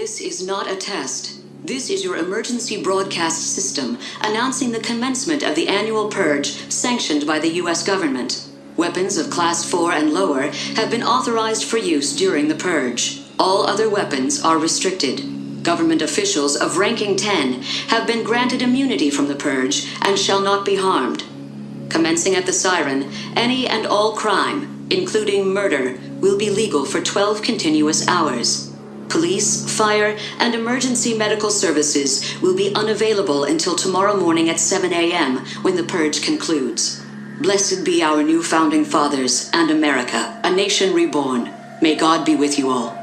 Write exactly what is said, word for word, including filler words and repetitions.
This is not a test. This is your emergency broadcast system announcing the commencement of the annual purge sanctioned by the U S government. Weapons of Class four and lower have been authorized for use during the purge. All other weapons are restricted. Government officials of ranking ten have been granted immunity from the purge and shall not be harmed. Commencing at the siren, any and all crime, including murder, will be legal for twelve continuous hours. Police, fire, and emergency medical services will be unavailable until tomorrow morning at seven a m when the purge concludes. Blessed be our new founding fathers and America, a nation reborn. May God be with you all.